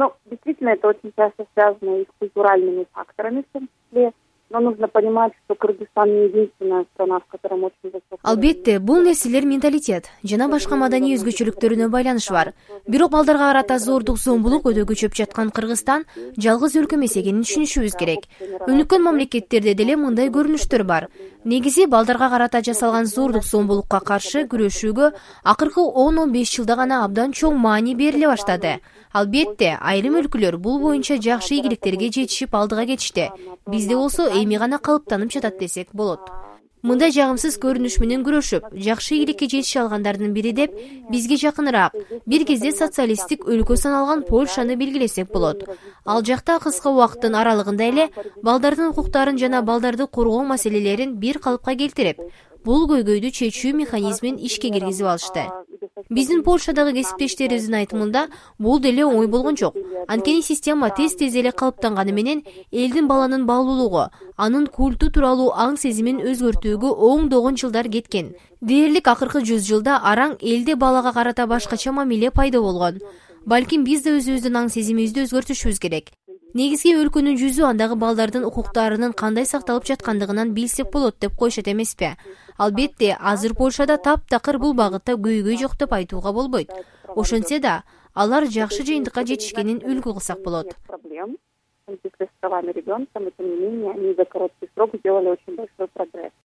Ну, действительно, это очень часто связано и с культуральными факторами в том числе. Но нужно понимать, что Кыргызстан не единственная страна, в котором очень высокий. Албетте, бул нерселер менталитет жана башка маданий өзгөчөлүктөрүнө байланышы бар. Бирок балдарга карата зордук, зомбулук өтө көчөп жаткан Кыргызстан жалгыз өлкө эмес экенин түшүнүшүбүз керек. Өнүккөн мамлекеттерде деле мындай көрүнүштөр бар. Негизи балдарга карата жасалган зордук, зомбулукка каршы күрөшүүгө акыркы 10-15 жылда гана абдан чоң маани бериле баштады. Албетте, айрым өлкөлөр бул боюнча жакшы ийгиликтерге жетишип алдыга кетишти. Бизде болсо эми гана калыптанып жатат десек болот. Мындай жагымсыз көрүнүш менен күрөшүп, жакшы ийгиликке жетише алгандардын бири деп бизге жакыныраак бир кезде социалисттик өлкө саналган Польшаны белгилесек болот. Ал жакта кыска убакыттын аралыгында эле балдардын укуктарын жана балдарды коргоо маселелерин бир калыпка келтирип, бул көйгөйдү чечүү механизмин ишке киргизип алышты. Биздин Польшадагы кесиптештерибиздин айтымында бул деле оңой болгон жок. Анткени система тез эле калыптанганы менен элдин баланын баалуулугу, анын культу тууралуу аң сезимин өзгөртүүгө оңдогон жылдар кеткен. Дээрлик акыркы 100 жылда араң элде балага карата башкача мамиле пайда болгон. Балким биз да өзүбүздүн аң сезимибизди өзгөртүшүбүз керек. Негизги өлкөнүн жүзү андагы балдардын укуктарынын кандай сакталып жаткандыгынан билсек болот деп коюшат эмеспи? Албетте, азыр Польшада таптакыр бул багытта көйгөй жок деп айтууга болбойт. Ошентсе да, алар жакшы жыйынтыкка жетишкенин үлгү кылсак болот. С правами ребенка, но тем не менее они за короткий срок сделали очень большой прогресс.